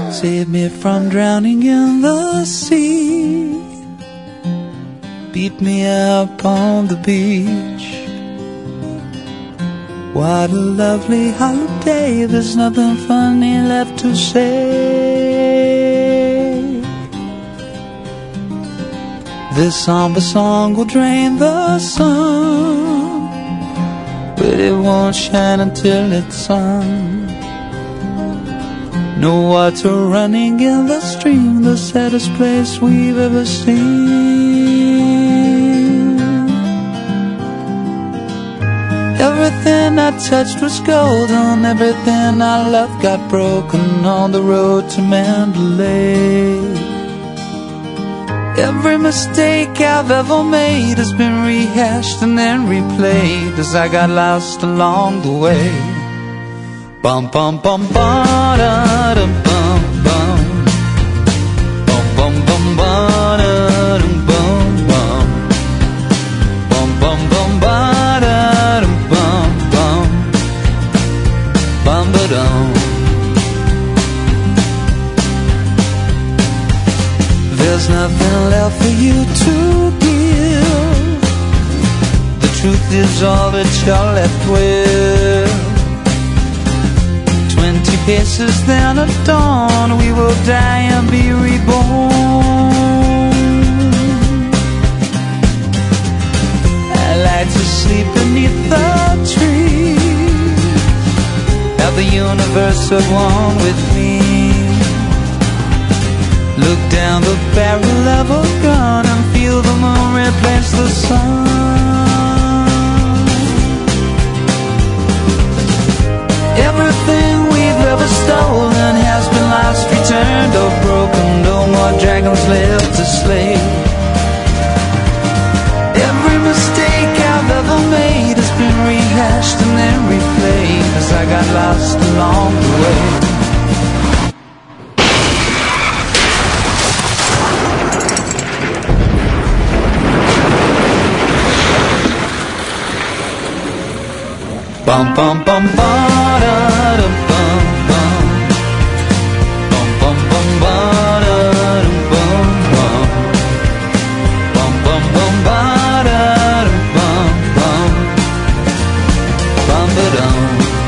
Save me from drowning in the sea. Beat me up on the beach. What a lovely holiday. There's nothing funny left to say. This somber song will drain the sun, but it won't shine until it's sung. No water running in the stream, the saddest place we've ever seen. Everything I touched was golden, everything I loved got broken on the road to Mandalay. Every mistake I've ever made has been rehashed and then replayed as I got lost along the way. Bum bum bum ba da dum bum bum. Bum bum bum ba da dum bum bum. Bum bum bum ba da dum bum bum. Bum ba dum. There's nothing left for you to give. The truth is all that you're left with. 20 paces then at dawn, we will die and be reborn. I like to sleep beneath the trees, have the universe at one with me. Look down the barrel of a gun and feel the moon replace the sun. Everything we've ever stolen has been lost, returned or broken. No more dragons left to slay. Every mistake I've ever made has been rehashed and then replayed as I got lost along the way. Bum bum bum ba da dum bum bum. Bum bum bum ba da dum bum bum. Bum bum bum ba da dum bum bum. Bum ba dum.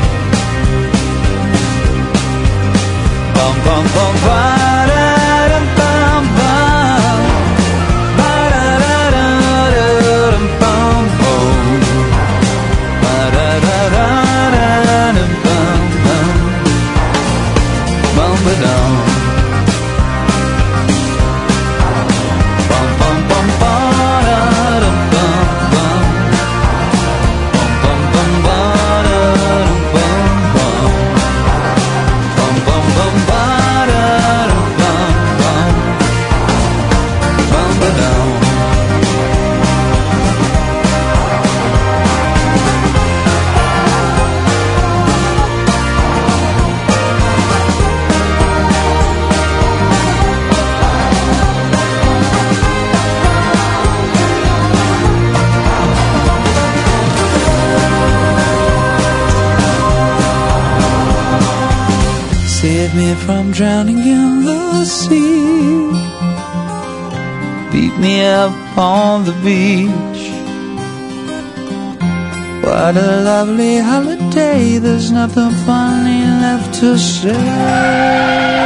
Bum bum bum ba da dum bum bum. Ba da da da dum bum bum. Ba da da da. Save me from drowning in the sea. Beat me up on the beach. What a lovely holiday. There's nothing funny left to say.